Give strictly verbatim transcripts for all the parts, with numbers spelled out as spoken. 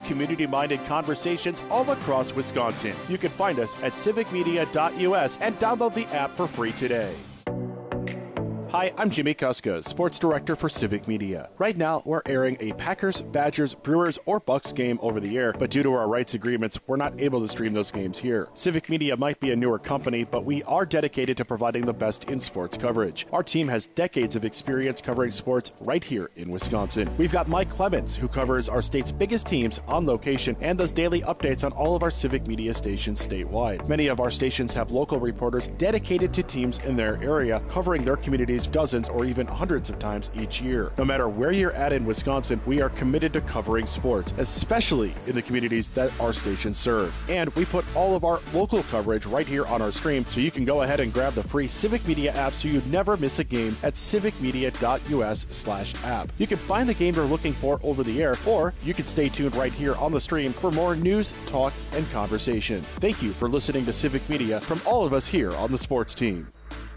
community-minded conversations all across Wisconsin. You can find us at civic media dot U S and download the app for free today. Hi, I'm Jimmy Kuska, Sports Director for Civic Media. Right now, we're airing a Packers, Badgers, Brewers, or Bucks game over the air, but due to our rights agreements, we're not able to stream those games here. Civic Media might be a newer company, but we are dedicated to providing the best in sports coverage. Our team has decades of experience covering sports right here in Wisconsin. We've got Mike Clemens, who covers our state's biggest teams on location and does daily updates on all of our Civic Media stations statewide. Many of our stations have local reporters dedicated to teams in their area, covering their communities dozens or even hundreds of times each year. No matter where you're at in Wisconsin, we are committed to covering sports, especially in the communities that our stations serve. And we put all of our local coverage right here on our stream, so you can go ahead and grab the free Civic Media app so you never miss a game at civic media dot U S slash app. You can find the game you're looking for over the air, or you can stay tuned right here on the stream for more news, talk, and conversation. Thank you for listening to Civic Media from all of us here on the sports team.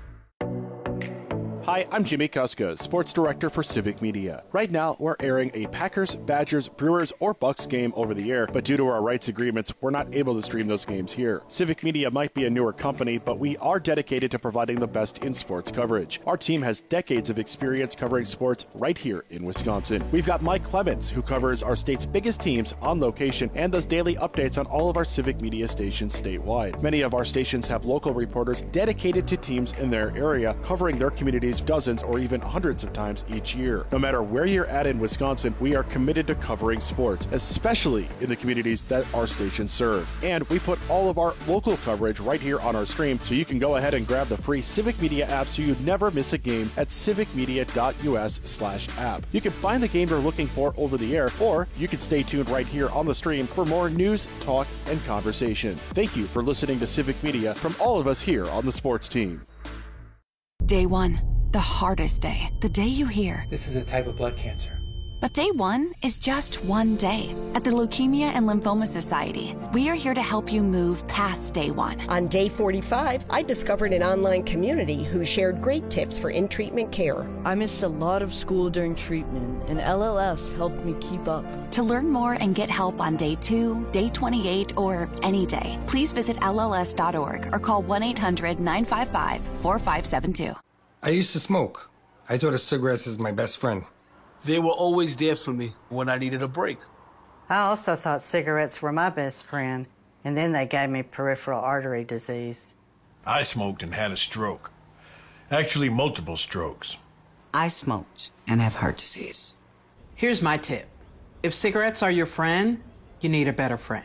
Hi, I'm Jimmy Kuska, Sports Director for Civic Media. Right now, we're airing a Packers, Badgers, Brewers, or Bucks game over the air, but due to our rights agreements, we're not able to stream those games here. Civic Media might be a newer company, but we are dedicated to providing the best in sports coverage. Our team has decades of experience covering sports right here in Wisconsin. We've got Mike Clemens, who covers our state's biggest teams on location and does daily updates on all of our Civic Media stations statewide. Many of our stations have local reporters dedicated to teams in their area, covering their communities dozens or even hundreds of times each year. No matter where you're at in Wisconsin, we are committed to covering sports, especially in the communities that our stations serve. And we put all of our local coverage right here on our stream, so you can go ahead and grab the free Civic Media app so you never miss a game at civic media dot U S slash app. You can find the game you're looking for over the air, or you can stay tuned right here on the stream for more news, talk, and conversation. Thank you for listening to Civic Media from all of us here on the sports team. Day one. The hardest day, the day you hear, "This is a type of blood cancer." But day one is just one day. At the Leukemia and Lymphoma Society, we are here to help you move past day one. On day forty-five, I discovered an online community who shared great tips for in-treatment care. I missed a lot of school during treatment, and L L S helped me keep up. To learn more and get help on day two, day twenty-eight, or any day, please visit L L S dot org or call one eight hundred nine five five four five seven two. I used to smoke. I thought of cigarettes as my best friend. They were always there for me when I needed a break. I also thought cigarettes were my best friend, and then they gave me peripheral artery disease. I smoked and had a stroke. Actually, multiple strokes. I smoked and have heart disease. Here's my tip. If cigarettes are your friend, you need a better friend.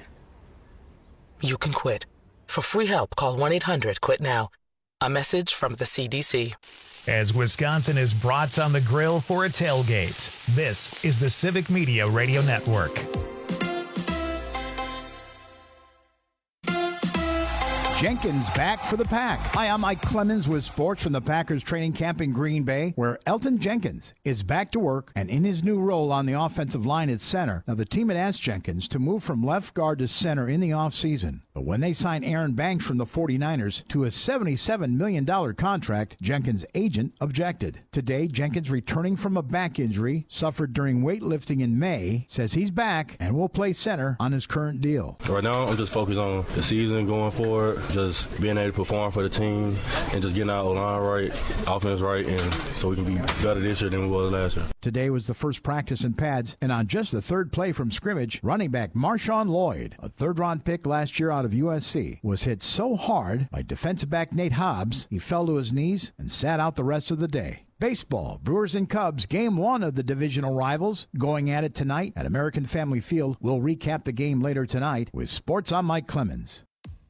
You can quit. For free help, call one eight hundred quit now. A message from the C D C. As Wisconsin is brats on the grill for a tailgate, this is the Civic Media Radio Network. Jenkins back for the Pack. Hi, I'm Mike Clemens with sports from the Packers training camp in Green Bay, where Elgton Jenkins is back to work and in his new role on the offensive line at center. Now, the team had asked Jenkins to move from left guard to center in the offseason. But when they signed Aaron Banks from the forty-niners to a seventy-seven million dollars contract, Jenkins' agent objected. Today, Jenkins, returning from a back injury suffered during weightlifting in May, says he's back and will play center on his current deal. Right now, I'm just focused on the season going forward, just being able to perform for the team and just getting our line right, offense right, and so we can be better this year than we was last year. Today was the first practice in pads, and on just the third play from scrimmage, running back Marshawn Lloyd, a third-round pick last year out of U S C, was hit so hard by defensive back Nate Hobbs, he fell to his knees and sat out the rest of the day. Baseball, Brewers and Cubs, game one of the divisional rivals, going at it tonight at American Family Field. We'll recap the game later tonight with Sports on Mike Clemens.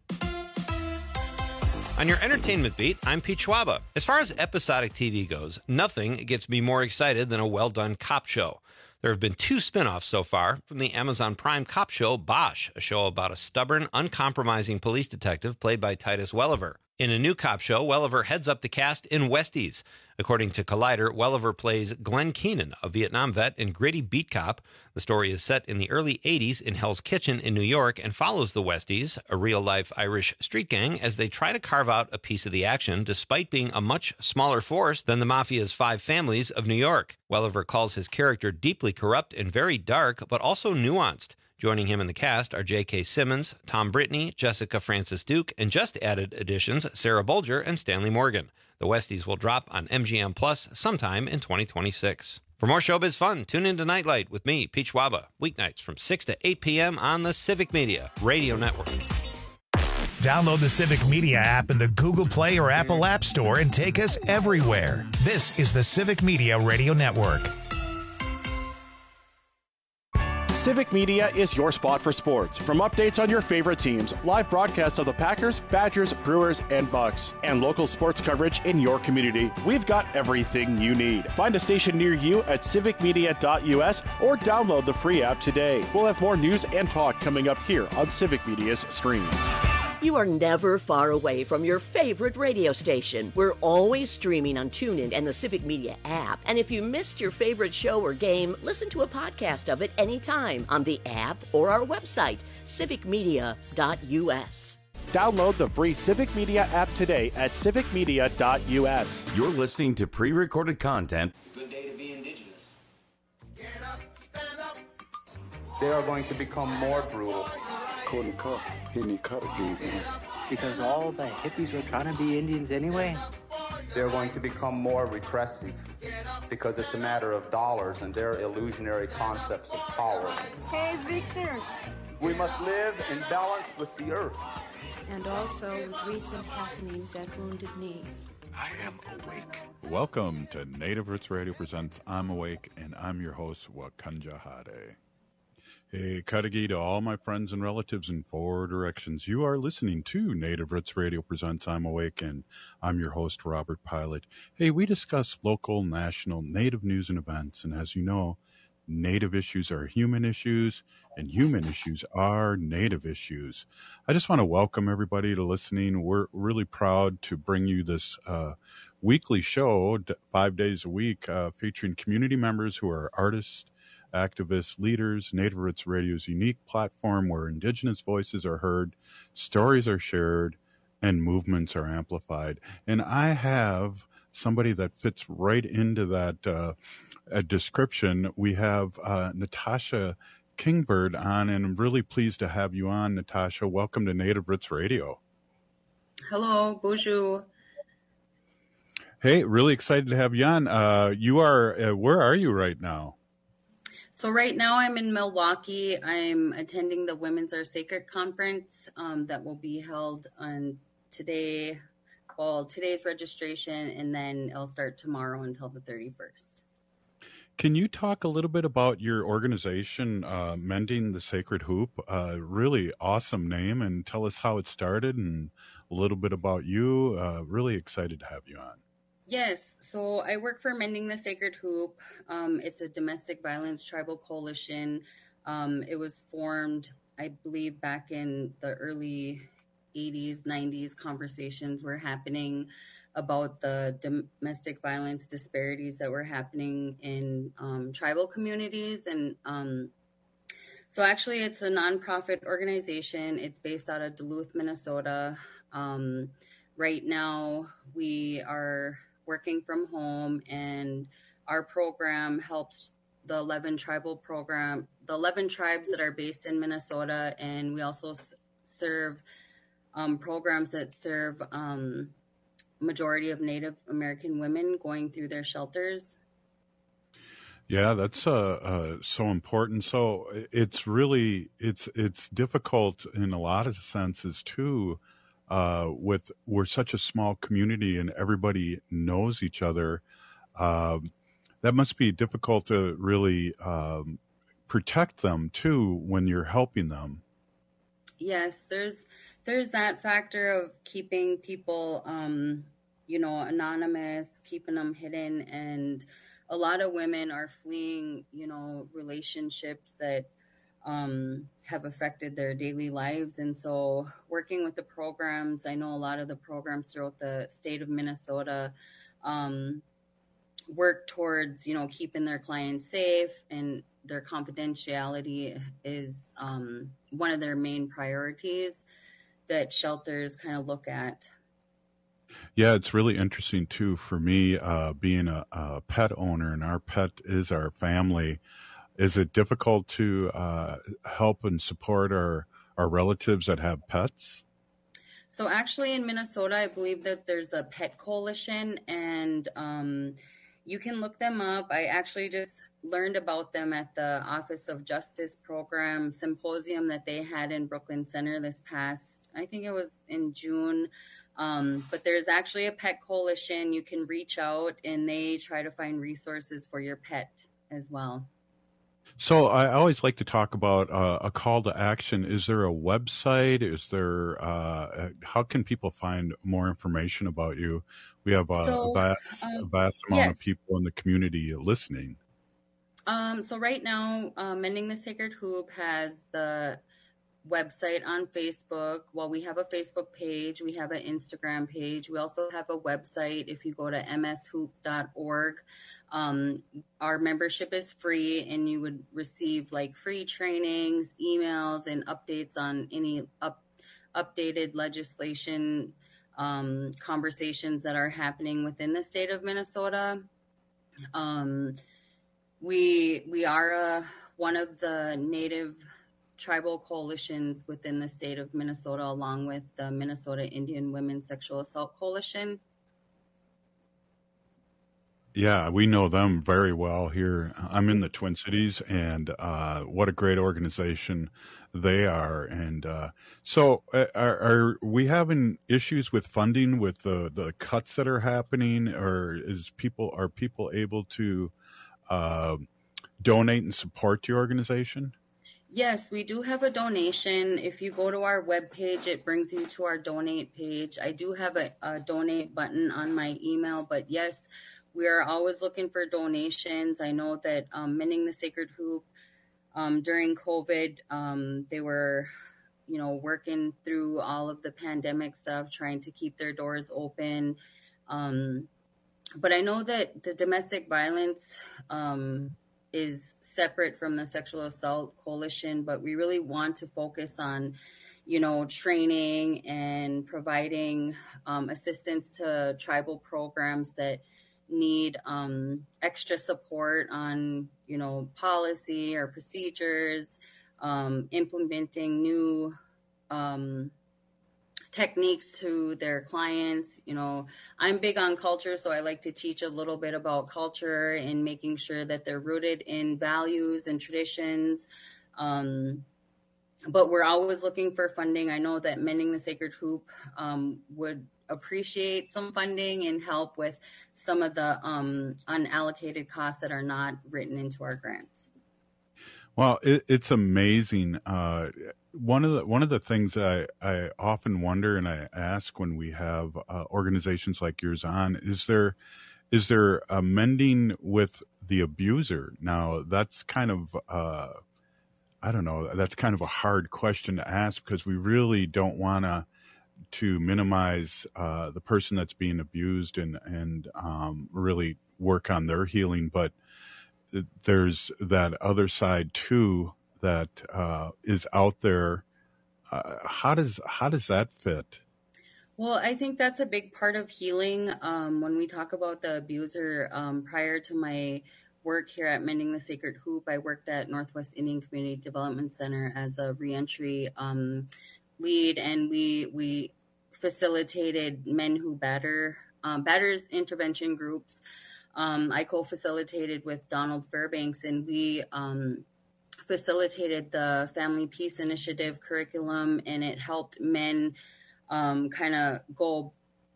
On your entertainment beat, I'm Pete Schwaba. As far as episodic T V goes, nothing gets me more excited than a well-done cop show. There have been two spin-offs so far from the Amazon Prime cop show Bosch, a show about a stubborn, uncompromising police detective played by Titus Welliver. In a new cop show, Welliver heads up the cast in Westies. According to Collider, Welliver plays Glenn Keenan, a Vietnam vet and gritty beat cop. The story is set in the early eighties in Hell's Kitchen in New York and follows the Westies, a real-life Irish street gang, as they try to carve out a piece of the action despite being a much smaller force than the Mafia's five families of New York. Welliver calls his character deeply corrupt and very dark, but also nuanced. Joining him in the cast are J K. Simmons, Tom Brittney, Jessica Francis Duke, and just added additions Sarah Bolger and Stanley Morgan. The Westies will drop on M G M Plus sometime in twenty twenty-six. For more showbiz fun, tune into Nightlight with me, Pete Schwaba, weeknights from six to eight p.m. on the Civic Media Radio Network. Download the Civic Media app in the Google Play or Apple App Store and take us everywhere. This is the Civic Media Radio Network. Civic Media is your spot for sports. From updates on your favorite teams, live broadcasts of the Packers, Badgers, Brewers, and Bucks, and local sports coverage in your community, we've got everything you need. Find a station near you at civic media dot u s or download the free app today. We'll have more news and talk coming up here on Civic Media's stream. You are never far away from your favorite radio station. We're always streaming on TuneIn and the Civic Media app. And if you missed your favorite show or game, listen to a podcast of it anytime on the app or our website, civic media dot u s. Download the free Civic Media app today at civic media dot u s. You're listening to pre-recorded content. It's a good day to be indigenous. Get up, stand up. They are going to become more brutal. Because all the hippies were trying to be Indians anyway? They're going to become more repressive because it's a matter of dollars and their illusionary concepts of power. Hey, Victor. We must live in balance with the earth. And also with recent happenings at Wounded Knee. I am awake. Welcome to Native Roots Radio Presents I'm Awake, and I'm your host, Wakanja Hade. Hey, Kadagi to all my friends and relatives in four directions. You are listening to Native Roots Radio Presents I'm Awake, and I'm your host, Robert Pilot. Hey, we discuss local, national, Native news and events, and as you know, Native issues are human issues, and human issues are Native issues. I just want to welcome everybody to listening. We're really proud to bring you this uh, weekly show, five days a week, uh, featuring community members who are artists, activists, leaders. Native Roots Radio's unique platform where Indigenous voices are heard, stories are shared, and movements are amplified. And I have somebody that fits right into that uh, uh, description. We have uh, Natasha Kingbird on, and I'm really pleased to have you on, Natasha. Welcome to Native Roots Radio. Hello, bonjour. Hey, really excited to have you on. Uh, you are, uh, where are you right now? So right now I'm in Milwaukee. I'm attending the Women's Are Sacred Conference um, that will be held on today. Well, today's registration, and then it'll start tomorrow until the thirty-first. Can you talk a little bit about your organization, uh, Mending the Sacred Hoop? Uh, really awesome name, and tell us how it started and a little bit about you. Uh, really excited to have you on. Yes, so I work for Mending the Sacred Hoop. Um, it's a domestic violence tribal coalition. Um, it was formed, I believe, back in the early eighties, nineties. Conversations were happening about the domestic violence disparities that were happening in um, tribal communities. And um, so actually it's a nonprofit organization. It's based out of Duluth, Minnesota. Um, right now we are working from home, and our program helps the eleven tribal program, the eleven tribes that are based in Minnesota. And we also s- serve um, programs that serve um, majority of Native American women going through their shelters. Yeah, that's uh, uh, so important. So it's really, it's, it's difficult in a lot of senses too. Uh, with we're such a small community and everybody knows each other, um, that must be difficult to really um, protect them too when you're helping them. Yes, there's there's that factor of keeping people, um, you know, anonymous, keeping them hidden, and a lot of women are fleeing, you know, relationships that Um, have affected their daily lives. And so working with the programs, I know a lot of the programs throughout the state of Minnesota um, work towards, you know, keeping their clients safe, and their confidentiality is um, one of their main priorities that shelters kind of look at. Yeah, it's really interesting too for me, uh, being a, a pet owner, and our pet is our family. is it difficult to uh, help and support our, our relatives that have pets? So actually in Minnesota, I believe that there's a pet coalition, and um, you can look them up. I actually just learned about them at the Office of Justice program symposium that they had in Brooklyn Center this past, I think it was in June. Um, but there's actually a pet coalition. You can reach out and they try to find resources for your pet as well. So I always like to talk about uh, a call to action. Is there a website? Is there, uh, how can people find more information about you? We have a, So, a vast, a um, vast amount yes. of people in the community listening. Um, so right now, uh, Mending the Sacred Hoop has the website on Facebook. Well, we have a Facebook page. We have an Instagram page. We also have a website. If you go to m s hoop dot org, um, our membership is free, and you would receive like free trainings, emails, and updates on any up, updated legislation, um, conversations that are happening within the state of Minnesota. Um, we we are a, one of the Native tribal coalitions within the state of Minnesota, along with the Minnesota Indian Women's Sexual Assault Coalition. Yeah, we know them very well here. I'm in the Twin Cities, and uh, what a great organization they are. And uh, so uh, are, are we having issues with funding with the, the cuts that are happening, or is people are people able to uh, donate and support your organization? Yes, we do have a donation. If you go to our webpage, it brings you to our donate page. I do have a, a donate button on my email, but yes, we are always looking for donations. I know that um, Mending the Sacred Hoop, um, during COVID, um, they were, you know, working through all of the pandemic stuff, trying to keep their doors open. Um, but I know that the domestic violence um, is separate from the sexual assault coalition, but we really want to focus on, you know, training and providing um, assistance to tribal programs that need um, extra support on, you know, policy or procedures, um, implementing new um, techniques to their clients. You know, I'm big on culture, so I like to teach a little bit about culture and making sure that they're rooted in values and traditions. Um, but we're always looking for funding. I know that Mending the Sacred Hoop um, would appreciate some funding and help with some of the um, unallocated costs that are not written into our grants. Well, it, it's amazing. Uh, one of the one of the things that I, I often wonder and I ask when we have uh, organizations like yours on is there is there a mending with the abuser? Now that's kind of uh, I don't know. That's kind of a hard question to ask because we really don't want to to minimize uh, the person that's being abused and and um, really work on their healing, but there's that other side too that uh, is out there. Uh, how does how does that fit? Well, I think that's a big part of healing. Um, when we talk about the abuser, um, prior to my work here at Mending the Sacred Hoop, I worked at Northwest Indian Community Development Center as a reentry um, lead, and we we facilitated men who batter um, batters intervention groups. Um, I co-facilitated with Donald Fairbanks, and we um, facilitated the Family Peace Initiative curriculum, and it helped men um, kind of go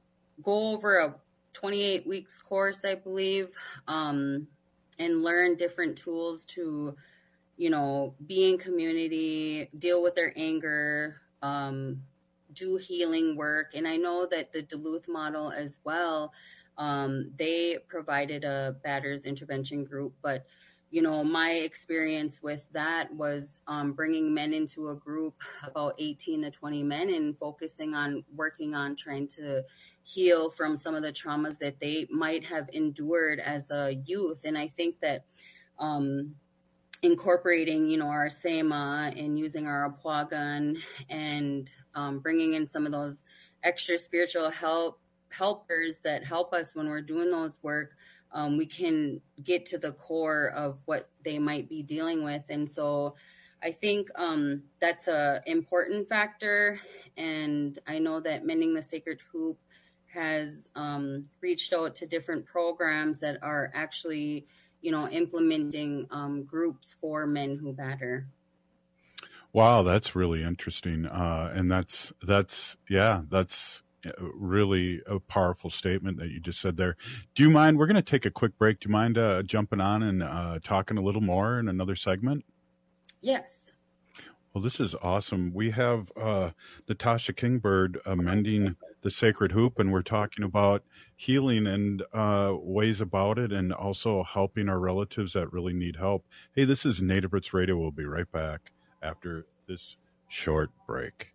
go over a twenty-eight weeks course, I believe, um, and learn different tools to, you know, be in community, deal with their anger, um, do healing work. And I know that the Duluth model as well, Um, they provided a batters intervention group, but, you know, my experience with that was um, bringing men into a group, about eighteen to twenty men, and focusing on working on trying to heal from some of the traumas that they might have endured as a youth. And I think that um, incorporating, you know, our SEMA and using our Apuagan and um, bringing in some of those extra spiritual help helpers that help us when we're doing those work um, we can get to the core of what they might be dealing with. And so I think um, that's a important factor. And I know that Mending the Sacred Hoop has um, reached out to different programs that are actually, you know, implementing um, groups for men who batter. Wow, that's really interesting. Uh, and that's, that's, yeah, that's really a powerful statement that you just said there. Do you mind, we're going to take a quick break. Do you mind uh, jumping on and uh, talking a little more in another segment? Yes. Well, this is awesome. We have uh, Natasha Kingbird uh, Mending the Sacred Hoop, and we're talking about healing and uh, ways about it, and also helping our relatives that really need help. Hey, this is Native Roots Radio. We'll be right back after this short break.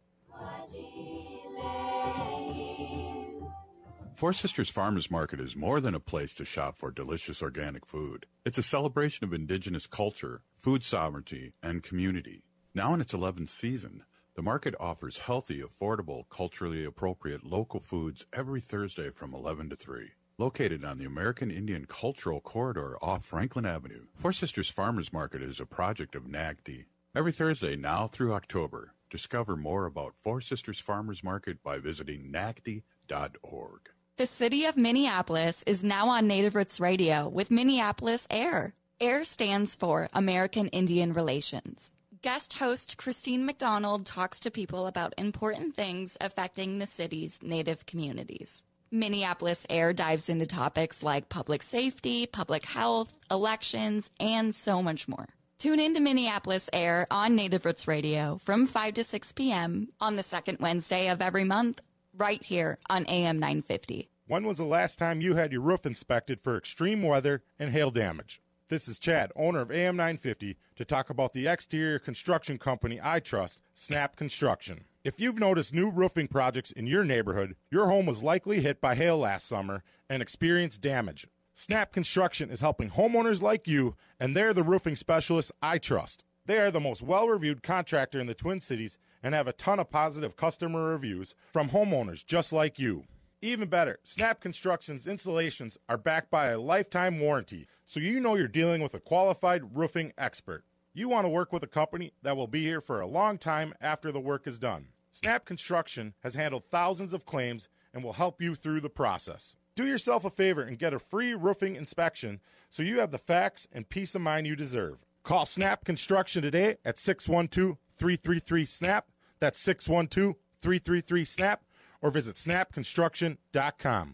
Four Sisters Farmers Market is more than a place to shop for delicious organic food. It's a celebration of indigenous culture, food sovereignty, and community. Now in its eleventh season, the market offers healthy, affordable, culturally appropriate local foods every Thursday from eleven to three. Located on the American Indian Cultural Corridor off Franklin Avenue, Four Sisters Farmers Market is a project of N A C D. Every Thursday now through October, discover more about Four Sisters Farmers Market by visiting N A C D dot org. The city of Minneapolis is now on Native Roots Radio with Minneapolis AIR. AIR stands for American Indian Relations. Guest host Christine McDonald talks to people about important things affecting the city's Native communities. Minneapolis AIR dives into topics like public safety, public health, elections, and so much more. Tune in to Minneapolis AIR on Native Roots Radio from five to six p.m. on the second Wednesday of every month, right here on A M nine fifty. When was the last time you had your roof inspected for extreme weather and hail damage? This is Chad, owner of A M nine fifty, to talk about the exterior construction company I trust, Snap Construction. If you've noticed new roofing projects in your neighborhood, your home was likely hit by hail last summer and experienced damage. Snap Construction is helping homeowners like you, and they're the roofing specialists I trust. They are the most well-reviewed contractor in the Twin Cities and have a ton of positive customer reviews from homeowners just like you. Even better, Snap Construction's installations are backed by a lifetime warranty, so you know you're dealing with a qualified roofing expert. You want to work with a company that will be here for a long time after the work is done. Snap Construction has handled thousands of claims and will help you through the process. Do yourself a favor and get a free roofing inspection so you have the facts and peace of mind you deserve. Call Snap Construction today at six one two, three three three, SNAP. That's six one two, three three three, SNAP. Or visit snap construction dot com.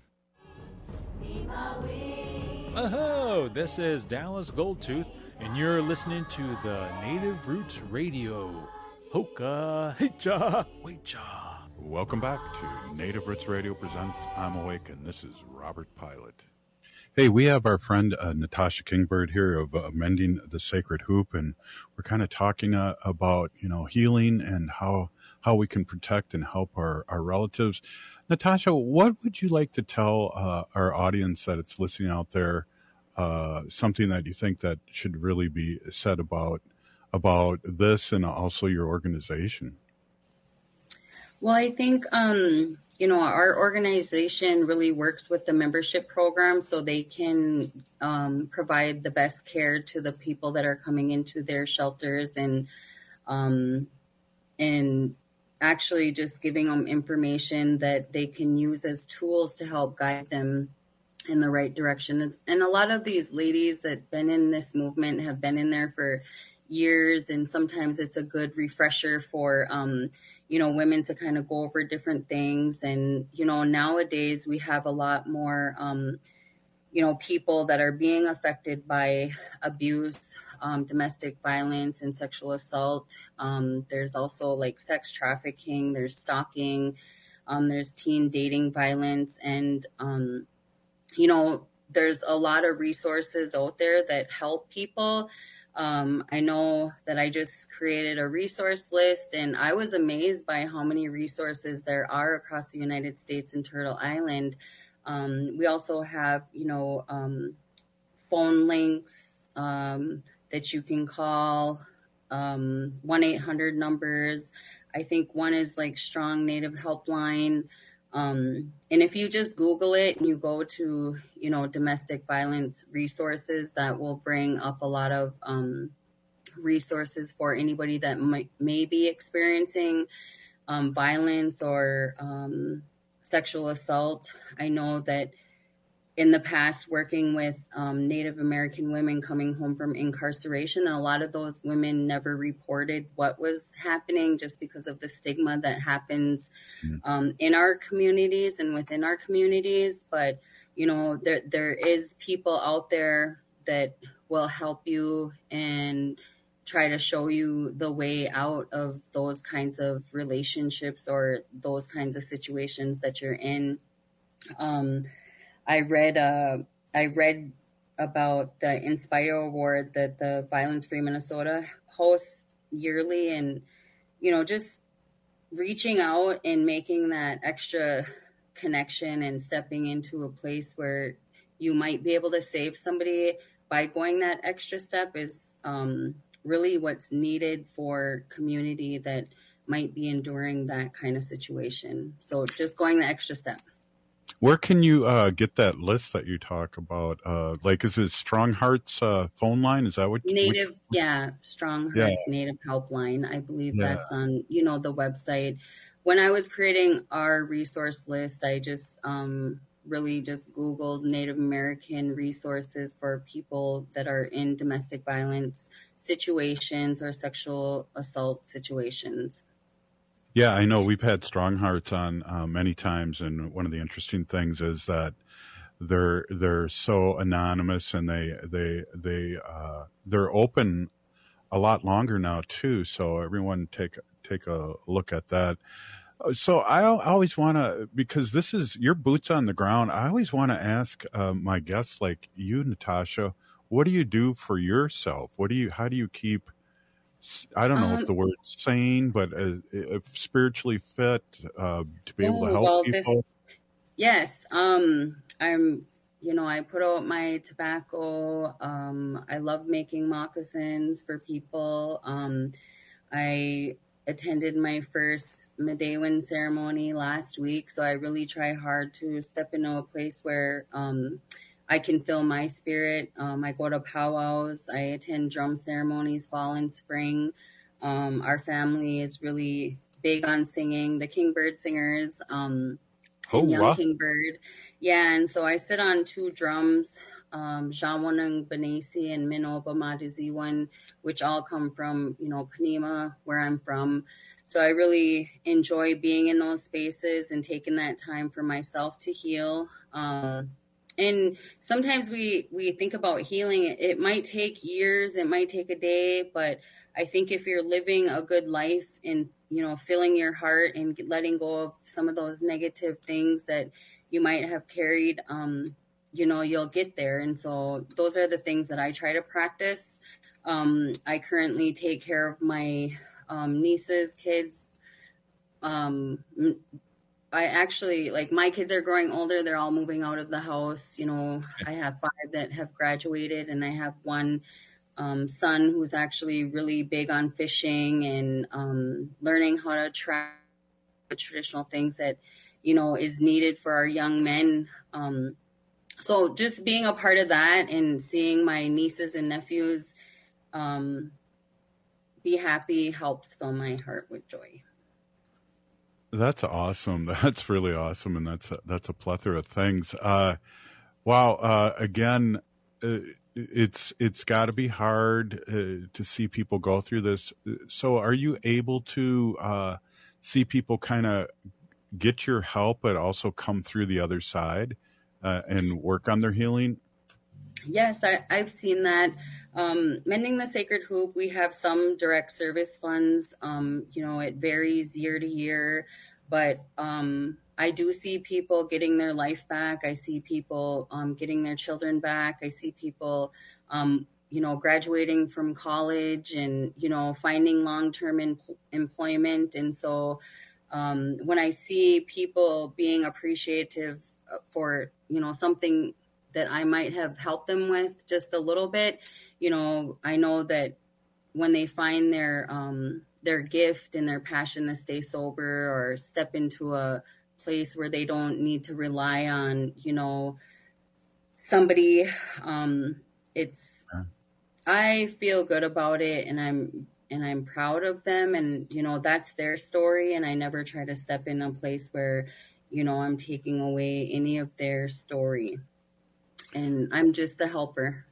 Oh, this is Dallas Goldtooth, and you're listening to the Native Roots Radio. Hoka, hicha, wecha. Welcome back to Native Roots Radio presents I'm Awake, and this is Robert Pilot. Hey, we have our friend uh, Natasha Kingbird here of uh, Mending the Sacred Hoop, and we're kind of talking uh, about, you know, healing and how how we can protect and help our, our relatives. Natasha, what would you like to tell uh, our audience that it's listening out there, uh, something that you think that should really be said about about this and also your organization? Well, I think, um, you know, our organization really works with the membership program so they can um, provide the best care to the people that are coming into their shelters, and um, and actually just giving them information that they can use as tools to help guide them in the right direction. And a lot of these ladies that have been in this movement have been in there for years, and sometimes it's a good refresher for um, you know, women to kind of go over different things. And, you know, nowadays we have a lot more, um, you know, people that are being affected by abuse, um, domestic violence and sexual assault. Um, there's also like sex trafficking, there's stalking, um, there's teen dating violence. And, um, you know, there's a lot of resources out there that help people. Um, I know that I just created a resource list, and I was amazed by how many resources there are across the United States and Turtle Island. Um, we also have, you know, um, phone links um, that you can call, um, one eight hundred numbers. I think one is like Strong Native Helpline. Um, and if you just Google it and you go to, you know, domestic violence resources, that will bring up a lot of um, resources for anybody that might, may be experiencing um, violence or um, sexual assault. I know that in the past, working with um, Native American women coming home from incarceration, and a lot of those women never reported what was happening just because of the stigma that happens um, in our communities and within our communities. But, you know, there there is people out there that will help you and try to show you the way out of those kinds of relationships or those kinds of situations that you're in. Um, I read uh, I read about the Inspire Award that the Violence Free Minnesota hosts yearly, and, you know, just reaching out and making that extra connection and stepping into a place where you might be able to save somebody by going that extra step is um, really what's needed for community that might be enduring that kind of situation. So just going the extra step. Where can you uh, get that list that you talk about? Uh, like, is it Strong Hearts uh, phone line? Is that what? Native, which... yeah, Strong Yeah. Hearts Native Helpline. I believe Yeah. that's on, you know, the website. When I was creating our resource list, I just um, really just Googled Native American resources for people that are in domestic violence situations or sexual assault situations. Yeah, I know we've had Strong Hearts on uh, many times, and one of the interesting things is that they're they're so anonymous, and they they they uh, they're open a lot longer now too. So everyone take take a look at that. So I always want to, because this is your boots on the ground. I always want to ask uh, my guests, like you, Natasha, what do you do for yourself? What do you? How do you keep? I don't know Um, if the word's sane, but uh, if spiritually fit uh, to be able to Oh, help well, this, people. yes. Um, I'm, you know, I put out my tobacco. Um, I love making moccasins for people. Um, I attended my first Medewan ceremony last week, so I really try hard to step into a place where um, I can feel my spirit. Um, I go to powwows. I attend drum ceremonies fall and spring. Um, our family is really big on singing, the Kingbird Singers, um, Oh, and Young wow. Kingbird. Yeah, and so I sit on two drums, um, Jawanang Benesi and Minoba Madiziwan, which all come from, you know, Panema, where I'm from. So I really enjoy being in those spaces and taking that time for myself to heal. Um, and sometimes we, we think about healing. It might take years, it might take a day, but I think if you're living a good life and, you know, filling your heart and letting go of some of those negative things that you might have carried, um, you know, you'll get there. And so those are the things that I try to practice. Um, I currently take care of my um, nieces, kids. Um, I actually, like, my kids are growing older. They're all moving out of the house. You know, I have five that have graduated, and I have one um, son who's actually really big on fishing and um, learning how to track the traditional things that, you know, is needed for our young men. Um, so just being a part of that and seeing my nieces and nephews um, be happy helps fill my heart with joy. That's awesome. That's really awesome, and that's a, that's a plethora of things. Uh, wow. Uh, again, uh, it's it's got to be hard uh, to see people go through this. So, are you able to uh, see people kind of get your help, but also come through the other side uh, and work on their healing? Yes, I, I've seen that. Um, Mending the Sacred Hoop, we have some direct service funds. Um, you know, it varies year to year, but um, I do see people getting their life back. I see people um, getting their children back. I see people, um, you know, graduating from college and, you know, finding long-term em- employment. And so um, when I see people being appreciative for, you know, something that I might have helped them with just a little bit, you know, I know that when they find their um, their gift and their passion to stay sober or step into a place where they don't need to rely on, you know, somebody. Um, it's, I feel good about it, and I'm, and I'm proud of them, and, you know, that's their story. And I never try to step in a place where, you know, I'm taking away any of their story, and I'm just a helper.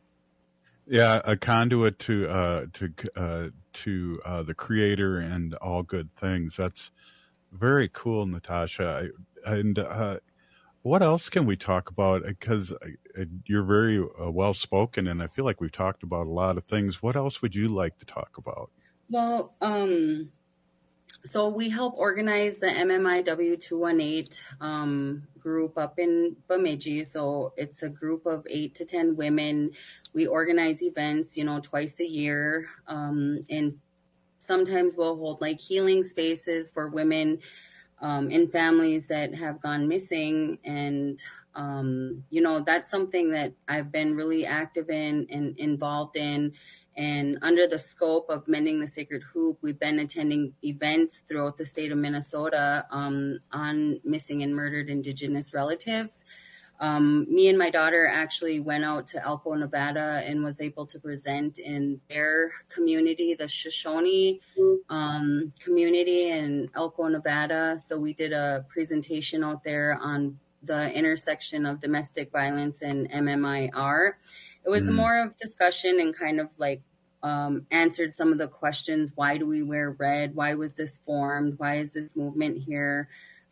Yeah, a conduit to uh, to uh, to uh, the Creator and all good things. That's very cool, Natasha. I, and uh, what else can we talk about? Because you're very uh, well spoken, and I feel like we've talked about a lot of things. What else would you like to talk about? Well, um, so we help organize the M M I W two eighteen um, group up in Bemidji. So it's a group of eight to ten women. We organize events, you know, twice a year. Um, and sometimes we'll hold like healing spaces for women um, in families that have gone missing. And, um, you know, that's something that I've been really active in and involved in. And under the scope of Mending the Sacred Hoop, we've been attending events throughout the state of Minnesota um, on missing and murdered Indigenous relatives. Um, me and my daughter actually went out to Elko, Nevada, and was able to present in their community, the Shoshone um, community in Elko, Nevada. So we did a presentation out there on the intersection of domestic violence and M M I R. It was mm. more of discussion and kind of like um, answered some of the questions. Why do we wear red? Why was this formed? Why is this movement here?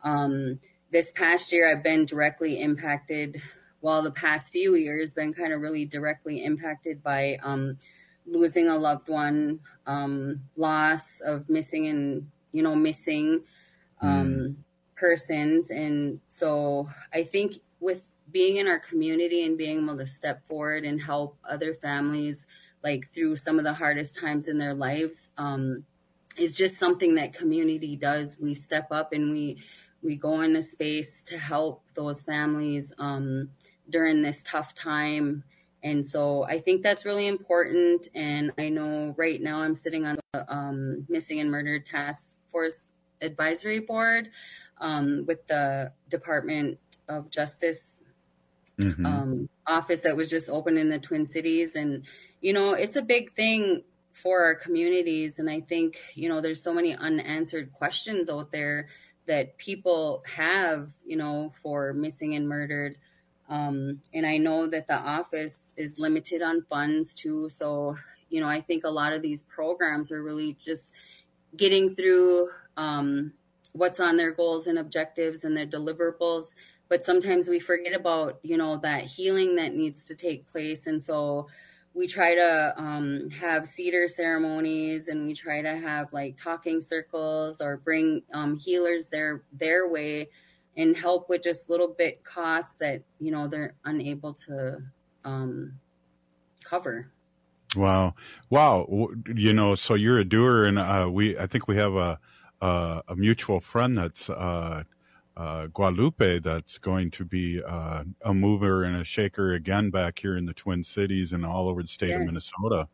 Um, this past year, I've been directly impacted. Well, the past few years, been kind of really directly impacted by um, losing a loved one, um, loss of missing and, you know, missing um, mm. persons. And so I think with being in our community and being able to step forward and help other families like through some of the hardest times in their lives um, is just something that community does. We step up and we we go in a space to help those families um, during this tough time. And so I think that's really important. And I know right now I'm sitting on the um, Missing and Murdered Task Force Advisory Board um, with the Department of Justice Mm-hmm. Um, office that was just opened in the Twin Cities. And, you know, it's a big thing for our communities. And I think, you know, there's so many unanswered questions out there that people have, you know, for missing and murdered. Um, and I know that the office is limited on funds too. So, you know, I think a lot of these programs are really just getting through um, what's on their goals and objectives and their deliverables. But sometimes we forget about, you know, that healing that needs to take place. And so we try to um, have cedar ceremonies, and we try to have like talking circles or bring um, healers their their way and help with just little bit costs that, you know, they're unable to um, cover. Wow. Wow. You know, so you're a doer, and uh, we, I think we have a, a, a mutual friend that's, uh, Uh, Guadalupe, that's going to be uh, a mover and a shaker again back here in the Twin Cities and all over the state yes. of Minnesota.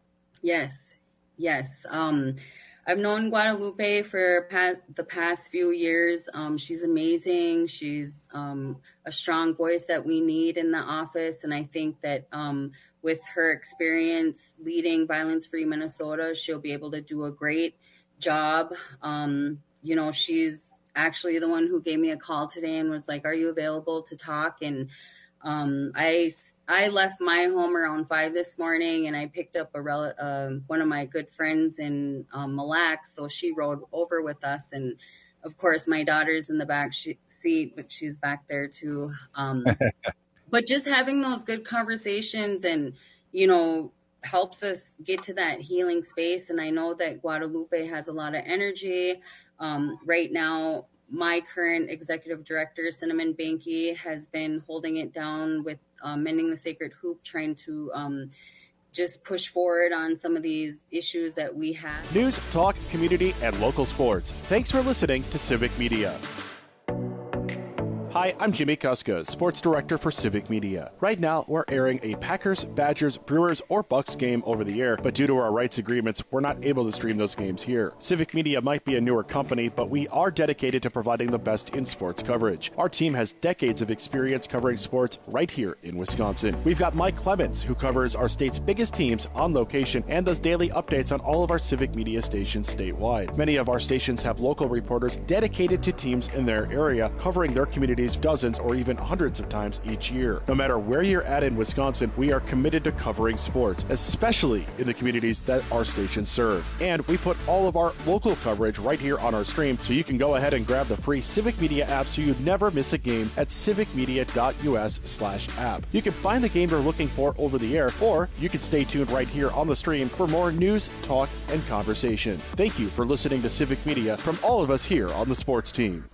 Yes, yes. Um, I've known Guadalupe for past, the past few years. Um, she's amazing. She's um, a strong voice that we need in the office. And I think that um, with her experience leading Violence Free Minnesota, she'll be able to do a great job. Um, you know, she's actually the one who gave me a call today and was like, are you available to talk? And um, I, I left my home around five this morning, and I picked up a rel- uh, one of my good friends in um, Mille Lacs. So she rode over with us. And of course, my daughter's in the back she- seat, but she's back there too. Um, but just having those good conversations and, you know, helps us get to that healing space. And I know that Guadalupe has a lot of energy. Um, right now, my current executive director, Cinnamon Banky, has been holding it down with um, Mending the Sacred Hoop, trying to um, just push forward on some of these issues that we have. News, talk, community, and local sports. Thanks for listening to Civic Media. Hi, I'm Jimmy Kuska, Sports Director for Civic Media. Right now, we're airing a Packers, Badgers, Brewers, or Bucks game over the air, but due to our rights agreements, we're not able to stream those games here. Civic Media might be a newer company, but we are dedicated to providing the best in sports coverage. Our team has decades of experience covering sports right here in Wisconsin. We've got Mike Clemens, who covers our state's biggest teams on location and does daily updates on all of our Civic Media stations statewide. Many of our stations have local reporters dedicated to teams in their area, covering their communities dozens or even hundreds of times each year. No matter where you're at in Wisconsin, we are committed to covering sports, especially in the communities that our stations serve. And we put all of our local coverage right here on our stream, so you can go ahead and grab the free Civic Media app so you never miss a game at civicmedia.us slash app. You can find the game you're looking for over the air, or you can stay tuned right here on the stream for more news, talk, and conversation. Thank you for listening to Civic Media from all of us here on the sports team.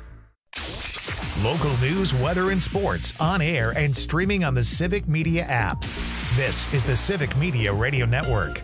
Local news, weather, and sports on air and streaming on the Civic Media app. This is the Civic Media Radio Network.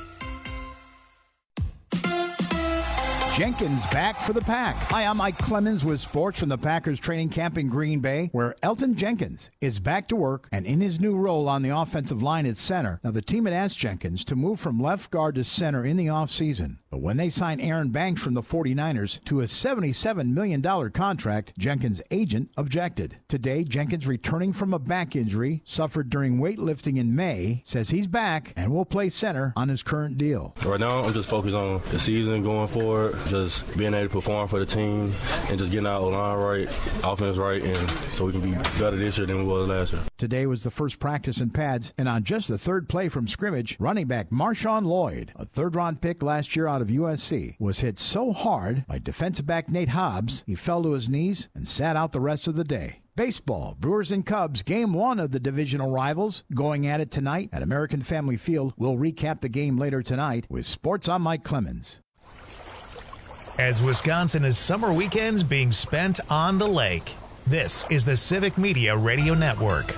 Jenkins back for the Pack. Hi, I'm Mike Clemens with sports from the Packers training camp in Green Bay, where Elton Jenkins is back to work and in his new role on the offensive line at center. Now, the team had asked Jenkins to move from left guard to center in the offseason. But when they signed Aaron Banks from the forty-niners to a seventy-seven million dollars contract, Jenkins' agent objected. Today, Jenkins, returning from a back injury suffered during weightlifting in May, says he's back and will play center on his current deal. Right now, I'm just focused on the season going forward, just being able to perform for the team and just getting our line right, offense right, and so we can be better this year than we was last year. Today was the first practice in pads, and on just the third play from scrimmage, running back Marshawn Lloyd, a third-round pick last year out of U S C, was hit so hard by defensive back Nate Hobbs, he fell to his knees and sat out the rest of the day. Baseball, Brewers and Cubs, game one of the divisional rivals, going at it tonight at American Family Field. We'll recap the game later tonight with Sports. I'm Mike Clemens. As Wisconsin is summer weekends being spent on the lake, this is the Civic Media Radio Network.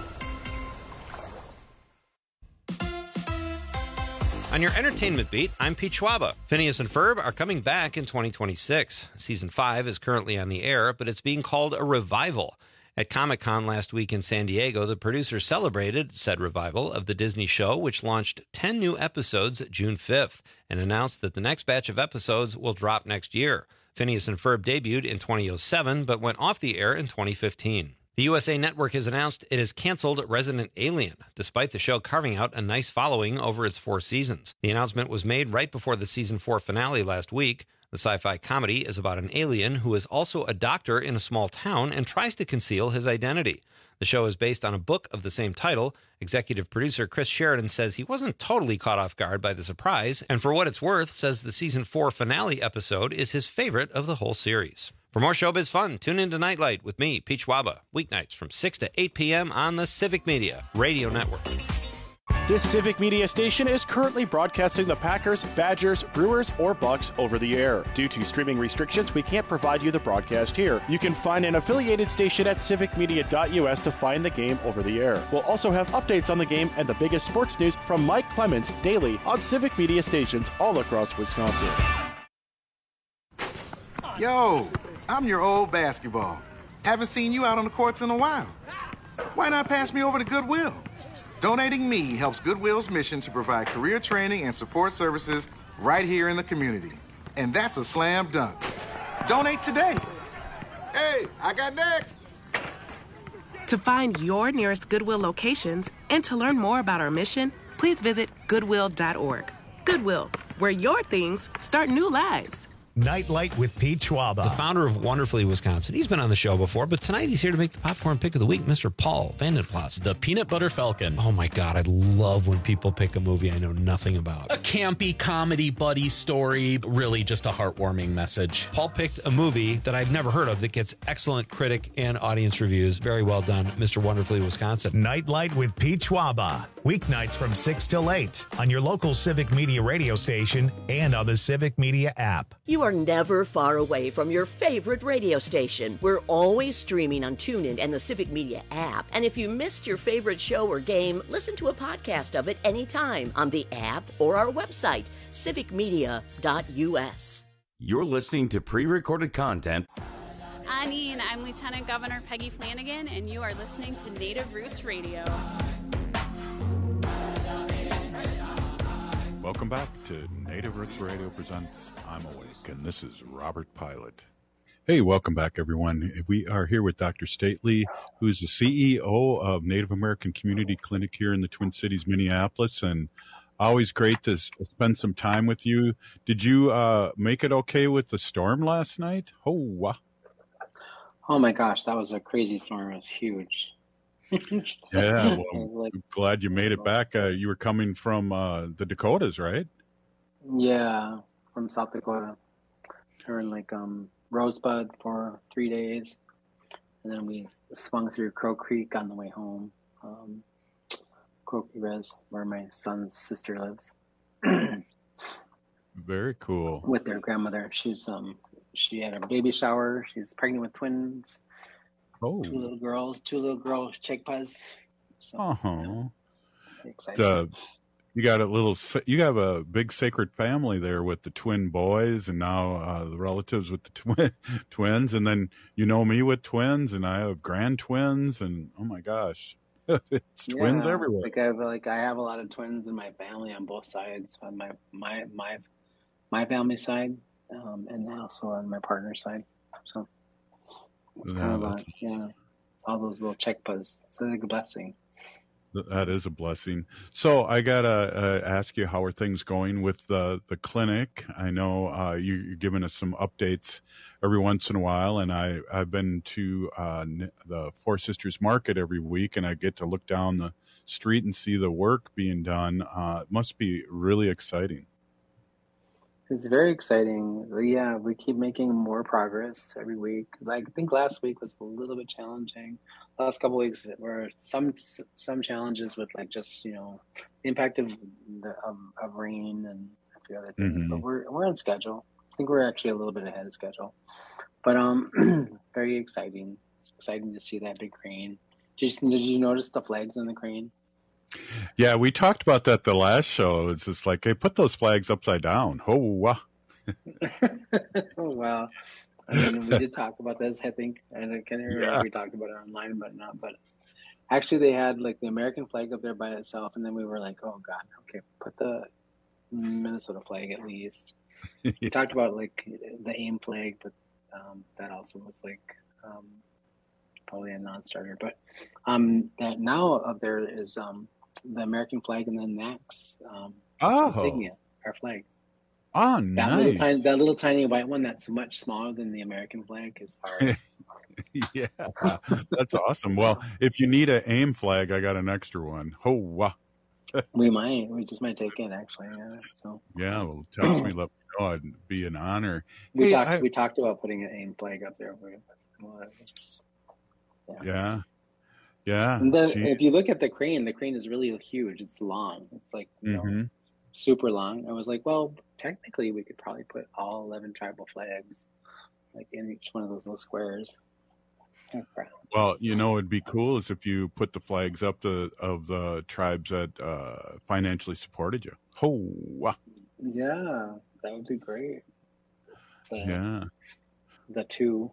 On your entertainment beat, I'm Pete Schwaba. Phineas and Ferb are coming back in twenty twenty-six. Season five is currently on the air, but it's being called a revival. At Comic-Con last week in San Diego, the producers celebrated said revival of the Disney show, which launched ten new episodes June fifth, and announced that the next batch of episodes will drop next year. Phineas and Ferb debuted in two thousand seven, but went off the air in twenty fifteen. The U S A Network has announced it has canceled Resident Alien, despite the show carving out a nice following over its four seasons. The announcement was made right before the season four finale last week. The sci-fi comedy is about an alien who is also a doctor in a small town and tries to conceal his identity. The show is based on a book of the same title. Executive producer Chris Sheridan says he wasn't totally caught off guard by the surprise, and for what it's worth, says the season four finale episode is his favorite of the whole series. For more showbiz fun, tune in to Nightlight with me, Pete Schwaba, weeknights from six to eight p.m. on the Civic Media Radio Network. This Civic Media station is currently broadcasting the Packers, Badgers, Brewers, or Bucks over the air. Due to streaming restrictions, we can't provide you the broadcast here. You can find an affiliated station at civic media dot u s to find the game over the air. We'll also have updates on the game and the biggest sports news from Mike Clemens daily on Civic Media stations all across Wisconsin. Yo, I'm your old basketball. Haven't seen you out on the courts in a while. Why not pass me over to Goodwill? Donating me helps Goodwill's mission to provide career training and support services right here in the community. And that's a slam dunk. Donate today. Hey, I got next. To find your nearest Goodwill locations and to learn more about our mission, please visit goodwill dot org. Goodwill, where your things start new lives. Nightlight with Pete Schwaba, the founder of Wonderfully Wisconsin. He's been on the show before, but tonight he's here to make the popcorn pick of the week, Mister Paul Vandenplas. The Peanut Butter Falcon. Oh my God, I love when people pick a movie I know nothing about. A campy comedy buddy story, really just a heartwarming message. Paul picked a movie that I've never heard of that gets excellent critic and audience reviews. Very well done, Mister Wonderfully Wisconsin. Nightlight with Pete Schwaba, weeknights from six till eight on your local Civic Media radio station and on the Civic Media app. You are never far away from your favorite radio station. We're always streaming on TuneIn and the Civic Media app. And if you missed your favorite show or game, listen to a podcast of it anytime on the app or our website, civic media dot u s. You're listening to pre-recorded content Ani, and I'm Lieutenant Governor Peggy Flanagan, and you are listening to Native Roots Radio. Welcome back to Native Roots Radio presents I'm Awake, and this is Robert Pilot. Hey, welcome back, everyone. We are here with Doctor Stately, who's the C E O of Native American Community Clinic here in the Twin Cities, Minneapolis, and always great to spend some time with you. Did you uh, make it okay with the storm last night? Oh, wow. Oh, my gosh, that was a crazy storm. It was huge. Yeah, well, like, I'm glad you made it back. Uh, you were coming from uh, the Dakotas, right? Yeah, from South Dakota. We were in like um, Rosebud for three days, and then we swung through Crow Creek on the way home. Um, Crow Creek Res, where my son's sister lives. Very cool. With their grandmother. She's um, she had a baby shower. She's pregnant with twins. Oh. Two little girls, two little girls, Chekpas. So, uh-huh. Excited. Uh, you got a little, you have a big sacred family there with the twin boys, and now uh, the relatives with the twin twins, and then you know me with twins, and I have grand twins, and oh my gosh, it's twins yeah, everywhere. Like I have, like I have a lot of twins in my family on both sides, on my my my my family side, um, and also on my partner's side. So. It's kind Yeah, of like, yeah, all those little checkpas. It's like a blessing. That is a blessing. So I gotta uh, ask you, how are things going with the the clinic? I know uh, you, you're giving us some updates every once in a while, and I I've been to uh, the Four Sisters Market every week, and I get to look down the street and see the work being done. Uh, it must be really exciting. It's very exciting. Yeah, we keep making more progress every week. Like I think last week was a little bit challenging. Last couple of weeks were some some challenges with like just you know the impact of the of, of rain and a few other things. Mm-hmm. But we're we're on schedule. I think we're actually a little bit ahead of schedule. But um, very exciting. It's exciting to see that big crane. Did you, did you notice the flags on the crane? Yeah, we talked about that the last show. It's just like, hey, put those flags upside down. Oh, wow. Oh, wow. I mean, we did talk about this, I think. And I can't remember Yeah. if we talked about it online, but not. But actually, they had like the American flag up there by itself. And then we were like, oh, God, okay, put the Minnesota flag at least. We talked about like the AIM flag, but um, that also was like um, probably a non-starter. But um, that now up there is um, the American flag and then N A C's um, Oh. insignia, our flag. Oh, That little, tiny, nice. that little tiny white one that's much smaller than the American flag is ours. Yeah, that's awesome. Well, if you need an AIM flag, I got an extra one. Oh, wow. We might. We just might take it, actually. Yeah. So Yeah, well, text me, let me know. It'd be an honor. we Hey, talked. I- We talked about putting an AIM flag up there. We, well, it was- yeah. Yeah. And then Gee. if you look at the crane, the crane is really huge. It's long. It's like you know, Mhm. super long. I was like, well, technically, we could probably put all eleven tribal flags, like in each one of those little squares. Oh, crap. Well, you know, it'd be cool is if you put the flags up to, of the tribes that uh, financially supported you. Oh, wow. Yeah, that would be great. The, Yeah. The two.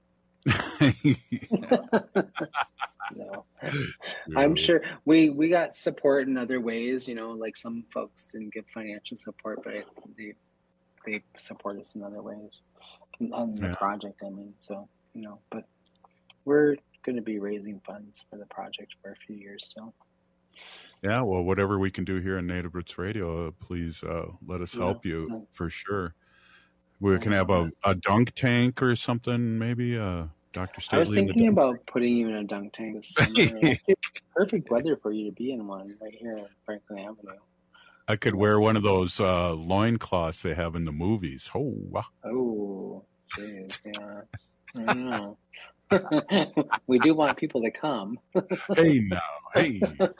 No. I'm sure we we got support in other ways. You know, like some folks didn't get financial support, but they they support us in other ways on the Yeah. project. I mean, so you know, but we're going to be raising funds for the project for a few years still. Yeah, well, whatever we can do here in Native Roots Radio, uh, please uh, let us Yeah, help you yeah. for sure. We can have a, a dunk tank or something, maybe. Uh, Doctor I was Stately in the thinking dunk. about putting you in a dunk tank this summer. Actually, perfect weather for you to be in one right here on Franklin Avenue. I could wear one of those uh, loincloths they have in the movies. Oh, wow. Oh, jeez, yeah. I don't know. We do want people to come. Hey, now, hey.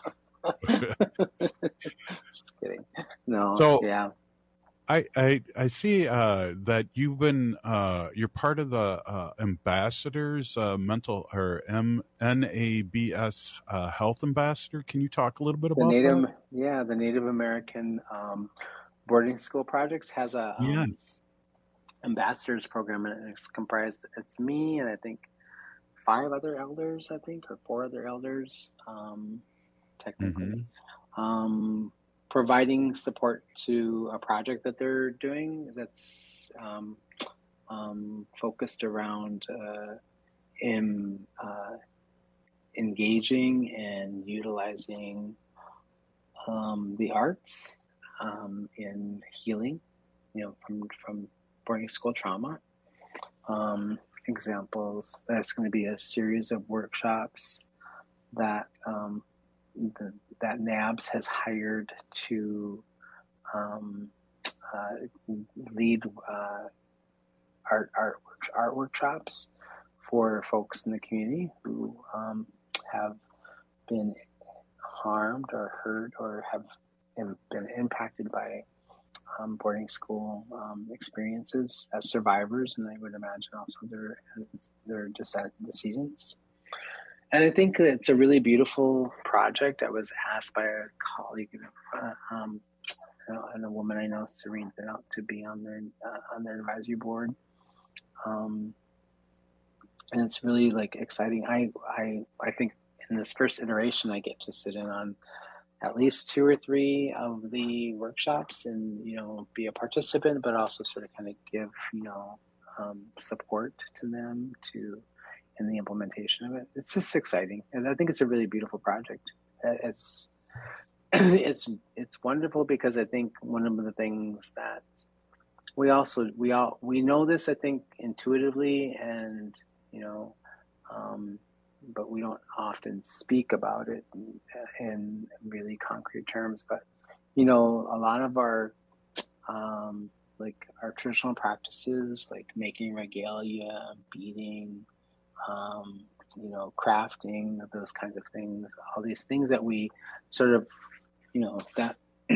Just kidding. No, So, yeah. I, I I see uh, that you've been uh, you're part of the uh, ambassadors uh, mental or M N A B S uh, health ambassador. Can you talk a little bit The about Native, that? yeah, the Native American um, boarding school projects has a um, Yes. ambassadors program, and it's comprised, it's me and I think five other elders, I think, or four other elders, um, technically, mm-hmm. um, providing support to a project that they're doing that's um, um, focused around uh, in uh, engaging and utilizing um, the arts um, in healing, you know, from from boarding school trauma. Um, examples, there's going to be a series of workshops that um, the, that N A B S has hired to um, uh, lead uh, art, art art workshops for folks in the community who um, have been harmed or hurt or have been impacted by um, boarding school um, experiences as survivors, and I would imagine also their their decedents. And I think it's a really beautiful project. I was asked by a colleague uh, um, and a woman I know, Serene Finot, to be on their uh, on their advisory board. Um, and it's really like exciting. I I I think in this first iteration, I get to sit in on at least two or three of the workshops and, you know, be a participant, but also sort of kind of give, you know, um, support to them to in the implementation of it. It's just exciting, and I think it's a really beautiful project. It's it's it's wonderful because I think one of the things that we also we all we know this, I think, intuitively, and you know, um, but we don't often speak about it in, in really concrete terms. But you know, a lot of our um, like our traditional practices, like making regalia, beading, um, you know, crafting, those kinds of things, all these things that we sort of, you know, that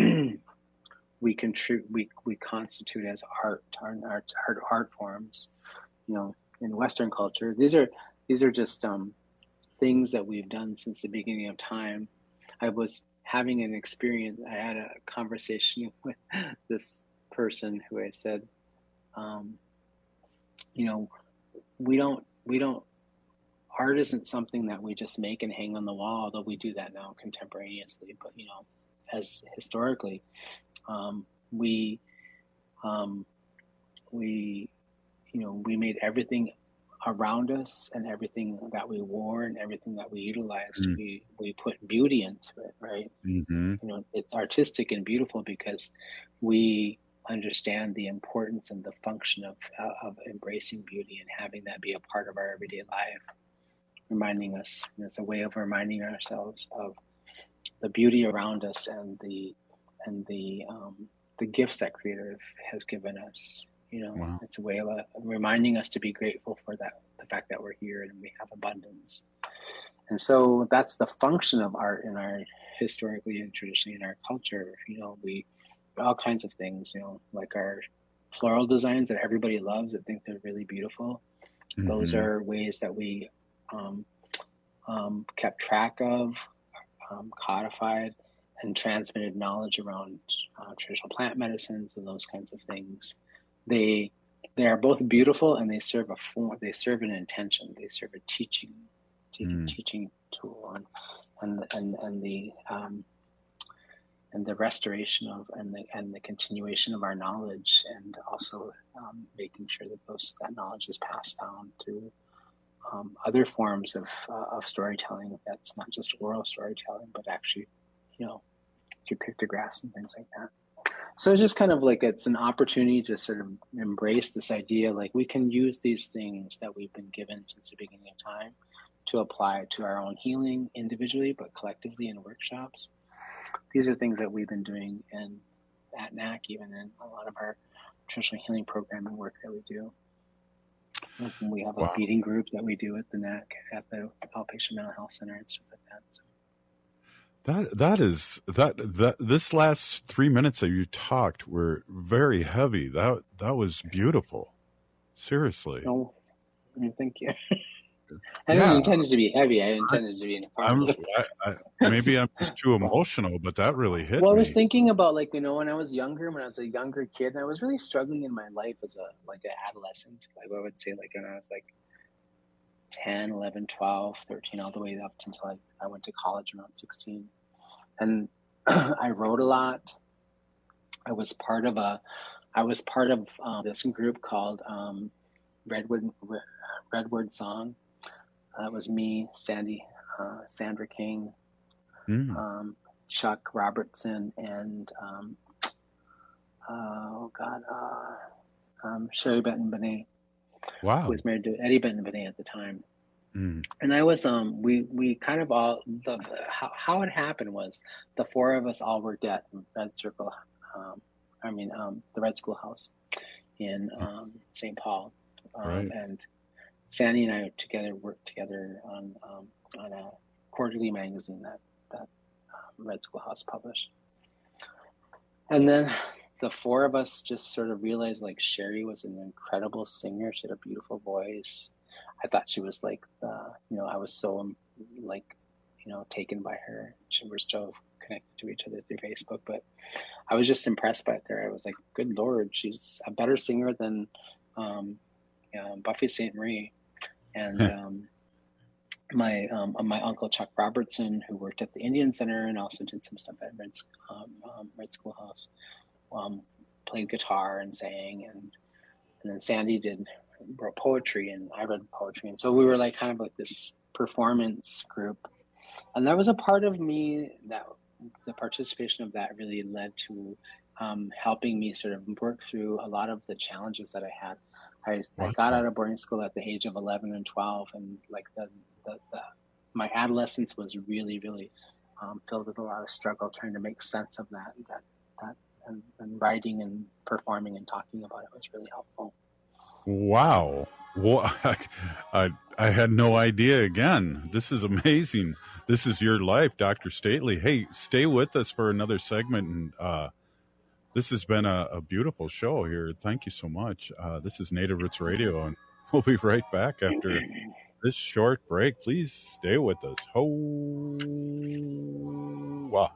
we contribute, we, we constitute as art, art, art, art forms, you know, in Western culture. These are, these are just um, things that we've done since the beginning of time. I was having an experience, I had a conversation with this person who I said, um, you know, we don't, we don't, art isn't something that we just make and hang on the wall, although we do that now contemporaneously. But, you know, as historically, um, we, um, we, you know, we made everything around us and everything that we wore and everything that we utilized, mm. we, we put beauty into it, right? Mm-hmm. You know, it's artistic and beautiful because we understand the importance and the function of, uh, of embracing beauty and having that be a part of our everyday life. Reminding us, it's a way of reminding ourselves of the beauty around us and the and the um, the gifts that Creator has given us. You know, wow. It's a way of uh, reminding us to be grateful for that, the fact that we're here and we have abundance. And so that's the function of art in our historically and traditionally in our culture. You know, we all kinds of things. You know, like our floral designs that everybody loves. I think they're really beautiful. Mm-hmm. Those are ways that we Um, um, kept track of, um, codified, and transmitted knowledge around uh, traditional plant medicines and those kinds of things. They they are both beautiful and they serve a form. They serve an intention. They serve a teaching, teaching, mm. teaching tool, and and and and the um, and the restoration of and the and the continuation of our knowledge, and also um, making sure that those that knowledge is passed down to Um, other forms of uh, of storytelling that's not just oral storytelling, but actually, you know, through pictographs and things like that. So it's just kind of like it's an opportunity to sort of embrace this idea, like we can use these things that we've been given since the beginning of time to apply to our own healing individually, but collectively in workshops. These are things that we've been doing in at N A C, even in a lot of our traditional healing programming work that we do. And we have a wow. beading group that we do at the N A C, at the Outpatient Mental Health Center and stuff like that. So. That that is that that this last three minutes that you talked were very heavy. That that was beautiful. Seriously. Oh, thank you. I Yeah. didn't intend it to be heavy. I intended it to be I'm, informative. I, I, maybe I'm just too emotional, but that really hit Well, I me. was thinking about, like, you know, when I was younger, when I was a younger kid, and I was really struggling in my life as a, like, an adolescent. Like, I would say, like, when I was, like, ten, eleven, twelve, thirteen, all the way up until, like, I went to college around sixteen. And I wrote a lot. I was part of a, I was part of um, this group called um, Redwood, Redwood Song. That was me, Sandy, uh, Sandra King, Mm. um, Chuck Robertson, and um, uh, oh god, uh, um, Sherry Benton Benet, Wow. who was married to Eddie Benton Benet at the time. Mm. And I was, um, we we kind of all the how, how it happened was the four of us all worked at Red Circle, um, I mean um, the Red Schoolhouse in um, Saint Paul, um, Right. and Sandy and I together worked together on um, on a quarterly magazine that that um, Red Schoolhouse published. And then the four of us just sort of realized, like, Sherry was an incredible singer. She had a beautiful voice. I thought she was like, the, you know, I was so um, like, you know, taken by her. She, we're still connected to each other through Facebook, but I was just impressed by her. I was like, good Lord, she's a better singer than um, uh, Buffy Sainte Marie. And um, my um, my uncle Chuck Robertson, who worked at the Indian Center and also did some stuff at Red, um, um, Red Schoolhouse, um, played guitar and sang, and and then Sandy did wrote poetry, and I read poetry, and so we were like kind of like this performance group, and that was a part of me that the participation of that really led to um, helping me sort of work through a lot of the challenges that I had. I, I got out of boarding school at the age of eleven and twelve, and like the, the, the my adolescence was really, really um, filled with a lot of struggle trying to make sense of that. That that and, and writing and performing and talking about it was really helpful. Wow. Well, I, I had no idea. Again, this is amazing. This is your life, Doctor Stately. Hey, stay with us for another segment, and uh, this has been a, a beautiful show here. Thank you so much. Uh, this is Native Roots Radio, and we'll be right back after this short break. Please stay with us. Ho, wow.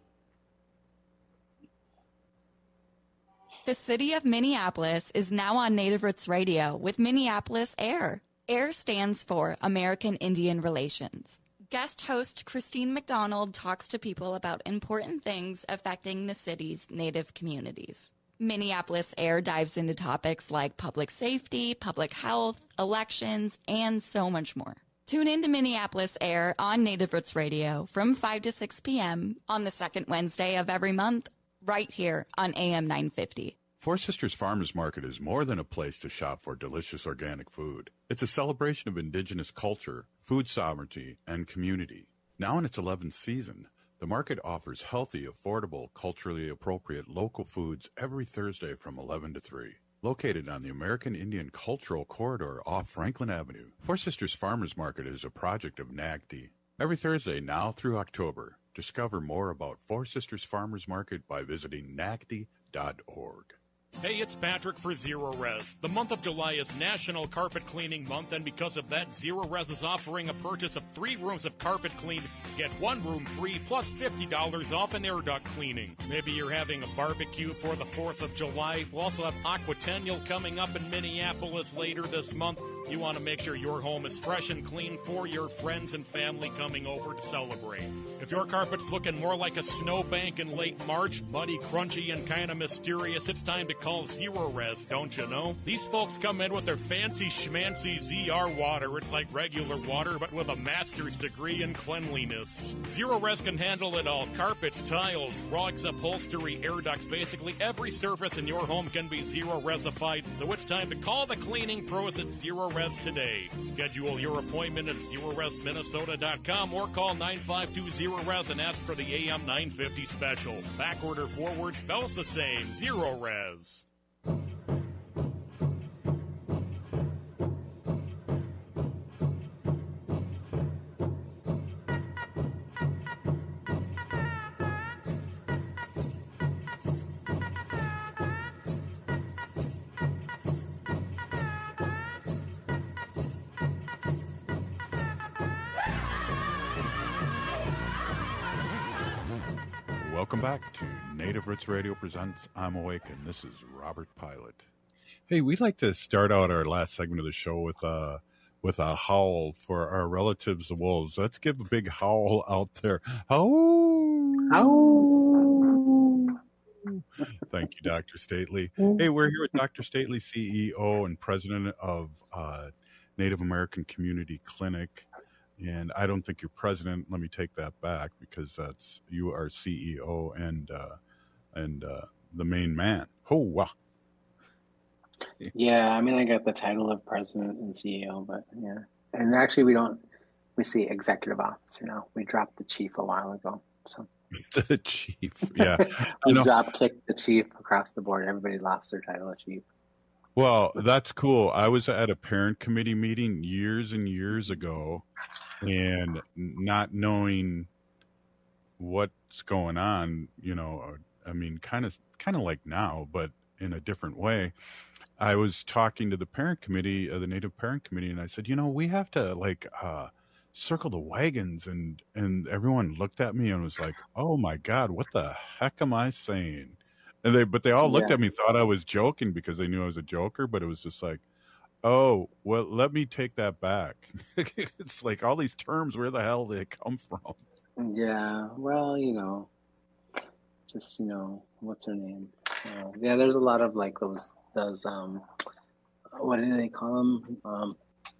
The city of Minneapolis is now on Native Roots Radio with Minneapolis AIR. AIR stands for American Indian Relations. Guest host Christine McDonald talks to people about important things affecting the city's Native communities. Minneapolis AIR dives into topics like public safety, public health, elections, and so much more. Tune in to Minneapolis AIR on Native Roots Radio from five to six p.m. on the second Wednesday of every month, right here on A M nine fifty. Four Sisters Farmers Market is more than a place to shop for delicious organic food. It's a celebration of indigenous culture, food sovereignty, and community. Now in its eleventh season, the market offers healthy, affordable, culturally appropriate local foods every Thursday from eleven to three. Located on the American Indian Cultural Corridor off Franklin Avenue, Four Sisters Farmers Market is a project of N A C D. Every Thursday now through October, discover more about Four Sisters Farmers Market by visiting N A C D dot org. Hey, it's Patrick for Zero Res. The month of July is National Carpet Cleaning Month, and because of that, Zero Res is offering a purchase of three rooms of carpet cleaned. Get one room free plus fifty dollars off an air duct cleaning. Maybe you're having a barbecue for the fourth of July. We'll also have Aquatennial coming up in Minneapolis later this month. You want to make sure your home is fresh and clean for your friends and family coming over to celebrate. If your carpet's looking more like a snowbank in late March, muddy, crunchy, and kind of mysterious, it's time to call Zero Res, don't you know? These folks come in with their fancy schmancy Z R water. It's like regular water, but with a master's degree in cleanliness. Zero Res can handle it all. Carpets, tiles, rugs, upholstery, air ducts, basically every surface in your home can be Zero Resified. So it's time to call the cleaning pros at Zero Res today. Schedule your appointment at zero res minnesota dot com or call nine five two zero res and ask for the A M nine fifty special. Backward or forward spells the same. Zero Res. welcome back to Native Roots Radio Presents I'm Awake, and this is Robert Pilot. Hey, we'd like to start out our last segment of the show with a, with a howl for our relatives, the wolves. Let's give a big howl out there. Howl! Howl! Thank you, Doctor Stately. Hey, we're here with Doctor Stately, C E O and president of uh, Native American Community Clinic. And I don't think you're president. Let me take that back, because that's you are C E O and uh, and uh, the main man. Oh, wow. Yeah, I mean, I got the title of president and C E O, but yeah. And actually, we don't, we see executive officer now. We dropped the chief a while ago. So the chief, yeah. we You know, drop kicked the chief across the board. Everybody lost their title of chief. well, that's cool. I was at a parent committee meeting years and years ago, and not knowing what's going on, you know, I mean, kind of, kind of like now, but in a different way. I was talking to the parent committee, uh, the Native Parent Committee, and I said, you know, we have to like uh, circle the wagons, and and everyone looked at me and was like, oh my God, what the heck am I saying? And they, but they all looked Yeah. at me, thought I was joking because they knew I was a joker, but it was just like, oh, well, let me take that back. It's like all these terms, where the hell did they come from? Yeah, well, you know, just, you know, what's her name? Uh, yeah, there's a lot of like those, those, um, what do they call them? Um,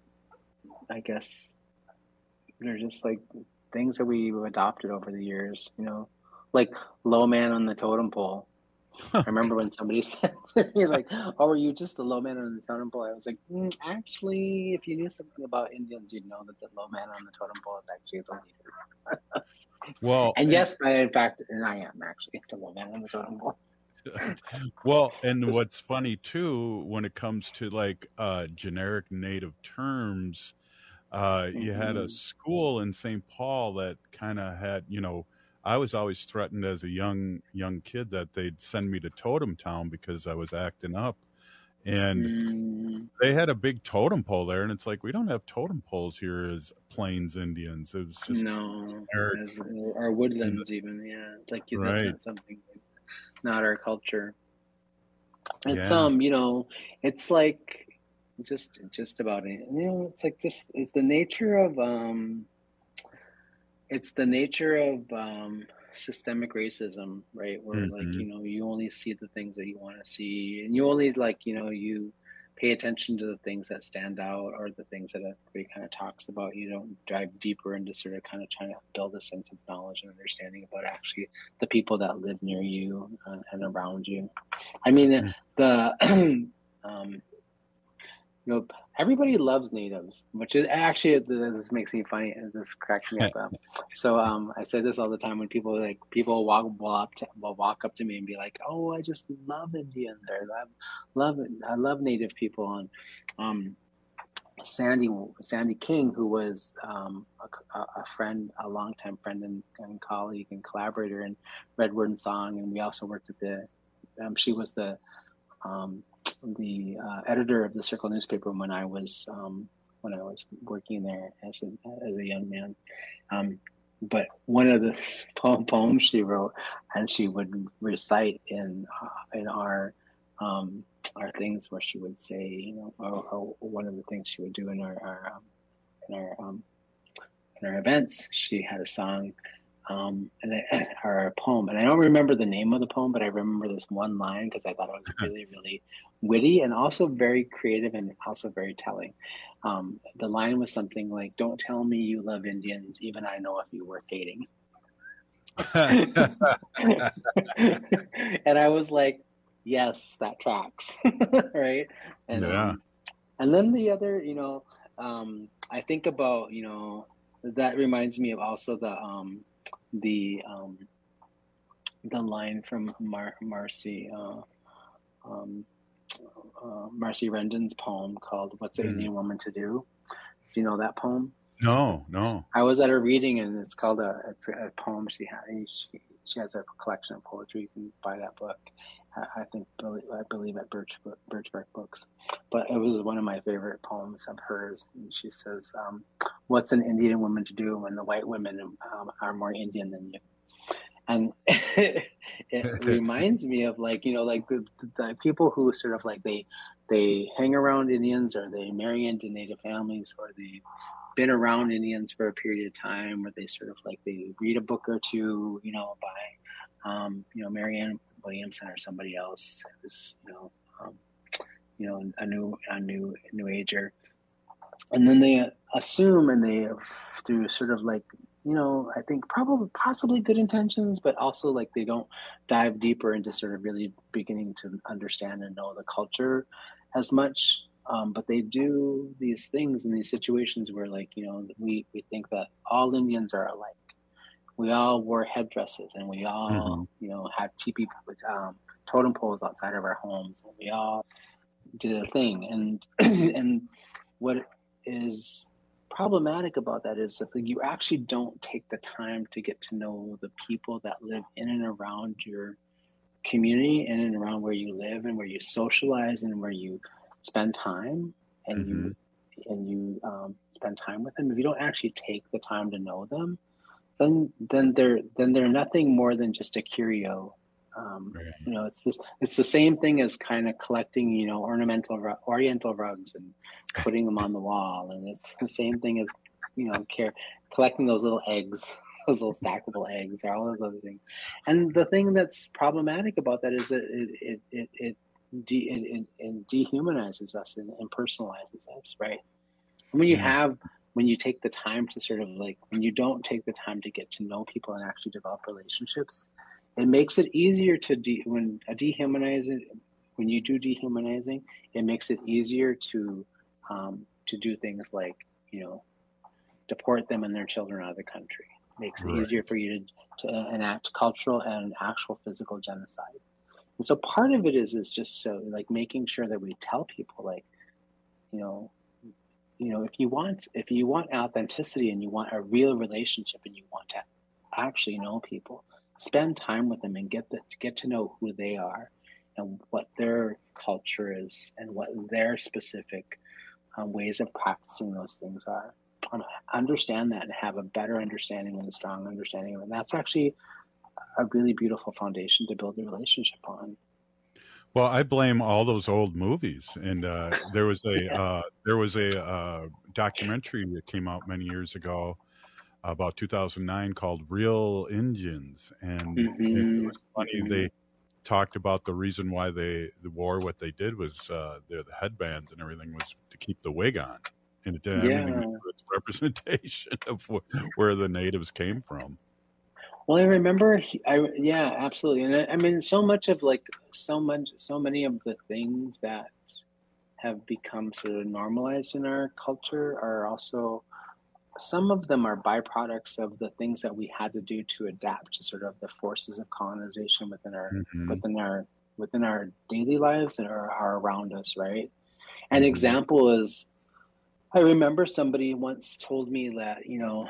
I guess they're just like things that we've adopted over the years, you know, like low man on the totem pole. I remember when somebody said to me, like, oh, are you just the low man on the totem pole? I was like, mm, actually, if you knew something about Indians, you'd know that the low man on the totem pole is actually the leader. Well, And yes, I, in fact, and I am actually the low man on the totem pole. well, and what's funny too, when it comes to like uh, generic Native terms, uh, you had a Mhm. school in Saint Paul that kind of had, you know, I was always threatened as a young young kid that they'd send me to Totem Town because I was acting up, and Mm, they had a big totem pole there, and it's like, we don't have totem poles here as Plains Indians. It was just no, generic. as, or woodlands even, yeah. Like that's Right. not something, not our culture. It's Yeah. um, you know, it's like just just about it. You know, it's like just it's the nature of um, it's the nature of um systemic racism, right? Where like Mhm. you know you only see the things that you want to see, and you only like you know you pay attention to the things that stand out or the things that everybody kind of talks about. You don't dive deeper into sort of kind of trying to build a sense of knowledge and understanding about actually the people that live near you uh, and around you. I mean, the um, you know, everybody loves natives, which is actually this makes me funny. This cracks me up. Um, so um, I say this all the time when people like people walk walk up to, will walk up to me and be like, "Oh, I just love Indians, or I love it. I love Native people." And um, Sandy Sandy King, who was um, a, a friend, a longtime friend and, and colleague and collaborator in Redwood and Song, and we also worked at the. Um, she was the um, the uh, editor of the Circle newspaper when I was um, when I was working there as a as a young man. Um, but one of the poem, poems she wrote, and she would recite in uh, in our um, our things, where she would say, you know, or, or one of the things she would do in our, our um, in our um, in our events. She had a song. Um, and I, or a poem, and I don't remember the name of the poem, but I remember this one line because I thought it was really, really witty and also very creative and also very telling. Um, the line was something like, "Don't tell me you love Indians, even I know if you were dating." And I was like, "Yes, that tracks," right? And Yeah. um, and then the other, you know, um, I think about, you know, that reminds me of also the um, the um, the line from Mar- Marcy uh, um, uh, Marcy Rendon's poem called "What's an Mhm. Indian Woman to Do?" Do you know that poem? No, no. I was at a reading, and it's called a it's a poem she had. She, she has a collection of poetry. You can buy that book. I, I think I believe at Birch Birchbark Books. But it was one of my favorite poems of hers. And she says, um, "What's an Indian woman to do when the white women um, are more Indian than you?" And it reminds me of like, you know, like the, the people who sort of like they they hang around Indians, or they marry into Native families, or they've been around Indians for a period of time, or they sort of like they read a book or two, you know, by um, you know, Marianne Williamson or somebody else who's, you know, um, you know, a new a new new ager. And then they assume, and they, through sort of like, you know, I think probably possibly good intentions, but also like they don't dive deeper into sort of really beginning to understand and know the culture as much. Um, but they do these things in these situations where, like, you know, we, we think that all Indians are alike. We all wore headdresses, and we all, mm-hmm. you know, had teepee um, totem poles outside of our homes, and we all did a thing. And and what is problematic about that is that you actually don't take the time to get to know the people that live in and around your community, in and around where you live and where you socialize and where you spend time, and mm-hmm. you and you um, spend time with them. If you don't actually take the time to know them, then then they're then they're nothing more than just a curio. Um, right. You know, it's this. It's the same thing as kind of collecting, you know, ornamental Oriental rugs and putting them on the wall, and it's the same thing as, you know, care collecting those little eggs, those little stackable eggs, or all those other things. And the thing that's problematic about that is that it it it it, de- it, it, it dehumanizes us and, and personalizes us, right? And when you yeah. have when you take the time to sort of like when you don't take the time to get to know people and actually develop relationships, it makes it easier to de- when a dehumanizing when you do dehumanizing, it makes it easier to um, to do things like, you know, deport them and their children out of the country. It makes it right. easier for you to, to enact cultural and actual physical genocide. And so part of it is is just so like making sure that we tell people, like, you know, you know, if you want if you want authenticity and you want a real relationship and you want to actually know people, spend time with them and get the, get to know who they are and what their culture is and what their specific um, ways of practicing those things are. Um, understand that and have a better understanding and a strong understanding of it. And that's actually a really beautiful foundation to build a relationship on. Well, I blame all those old movies, and uh, there was a yes. uh, there was a uh, documentary that came out many years ago, about two thousand nine, called Real Indians, and mm-hmm. it was funny. Mm-hmm. They talked about the reason why they the wore what they did was uh, the headbands and everything was to keep the wig on, and it did yeah. everything to its representation of wh- where the natives came from. Well, I remember, I yeah, absolutely, and I, I mean, so much of like so much, so many of the things that have become sort of normalized in our culture are also. Some of them are byproducts of the things that we had to do to adapt to sort of the forces of colonization within our mm-hmm. within our within our daily lives that are, are around us, right? An mm-hmm. example is, I remember somebody once told me that, you know,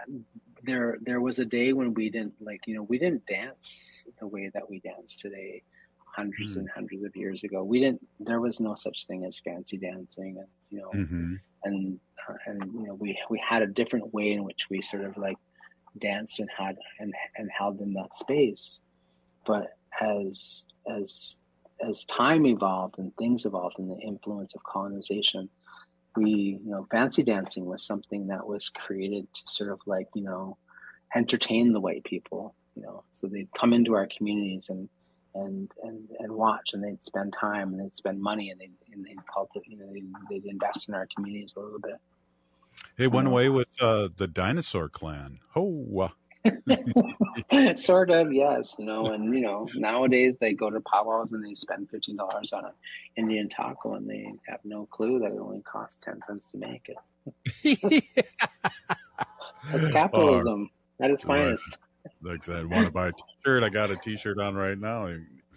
there there was a day when we didn't like, you know, we didn't dance the way that we dance today, hundreds mm-hmm. and hundreds of years ago. We didn't. There was no such thing as fancy dancing, and you know. Mm-hmm. And uh, and you know we we had a different way in which we sort of like danced and had and and held in that space, but as as as time evolved and things evolved in the influence of colonization, we you know fancy dancing was something that was created to sort of like you know entertain the white people, you know, so they'd come into our communities and. And, and and watch, and they'd spend time, and they'd spend money, and they'd, and they'd cultivate, you know, they'd, they'd invest in our communities a little bit. It went um, away with uh, the dinosaur clan. Oh, sort of, yes, you know. And you know, nowadays they go to powwows and they spend fifteen dollars on an Indian taco, and they have no clue that it only costs ten cents to make it. That's capitalism oh, at its right. finest. Like I said, want to buy a t-shirt? I got a t-shirt on right now.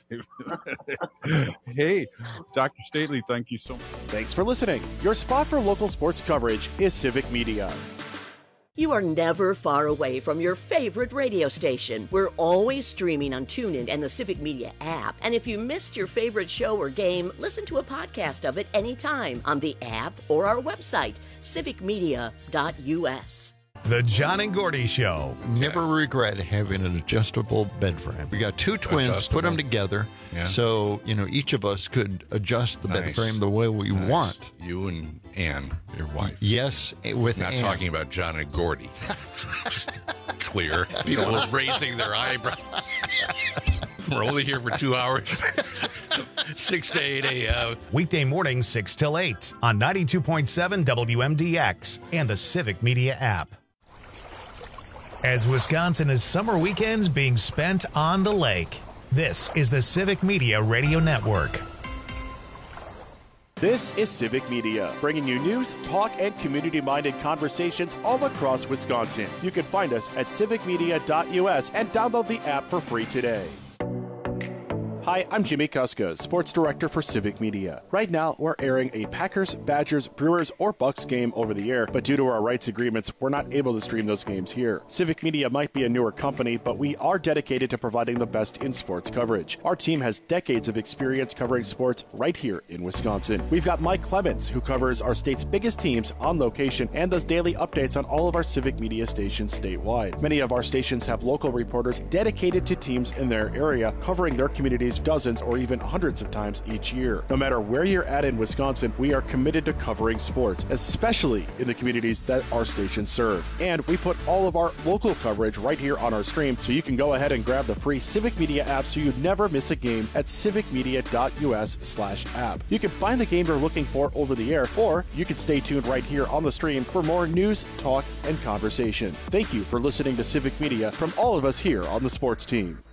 Hey, Doctor Stately, thank you so much. Thanks for listening. Your spot for local sports coverage is Civic Media. You are never far away from your favorite radio station. We're always streaming on TuneIn and the Civic Media app. And if you missed your favorite show or game, listen to a podcast of it anytime on the app or our website, civic media dot u s. The John and Gordy Show. Never regret having an adjustable bed frame. We got two twins, Adjustable. put them together, Yeah. so you know each of us could adjust the bed Nice. frame the way we Nice. want. You and Ann, your wife. Yes, with Not Ann. talking about John and Gordy. Just clear. People are raising their eyebrows. We're only here for two hours. six to eight a.m. Weekday mornings, six till eight on ninety-two point seven W M D X and the Civic Media app. As Wisconsin is summer weekends being spent on the lake, this is the Civic Media Radio Network. This is Civic Media, bringing you news, talk, and community-minded conversations all across Wisconsin. You can find us at civic media dot U S and download the app for free today. Hi, I'm Jimmy Kuskos, Sports Director for Civic Media. Right now, we're airing a Packers, Badgers, Brewers, or Bucks game over the air, but due to our rights agreements, we're not able to stream those games here. Civic Media might be a newer company, but we are dedicated to providing the best in sports coverage. Our team has decades of experience covering sports right here in Wisconsin. We've got Mike Clemens, who covers our state's biggest teams on location and does daily updates on all of our Civic Media stations statewide. Many of our stations have local reporters dedicated to teams in their area, covering their communities dozens or even hundreds of times each year. No matter where you're at in Wisconsin, we are committed to covering sports, especially in the communities that our stations serve. And we put all of our local coverage right here on our stream, so you can go ahead and grab the free Civic Media app so you never miss a game at civic media dot U S slash app. You can find the game you're looking for over the air, or you can stay tuned right here on the stream for more news, talk, and conversation. Thank you for listening to Civic Media from all of us here on the sports team.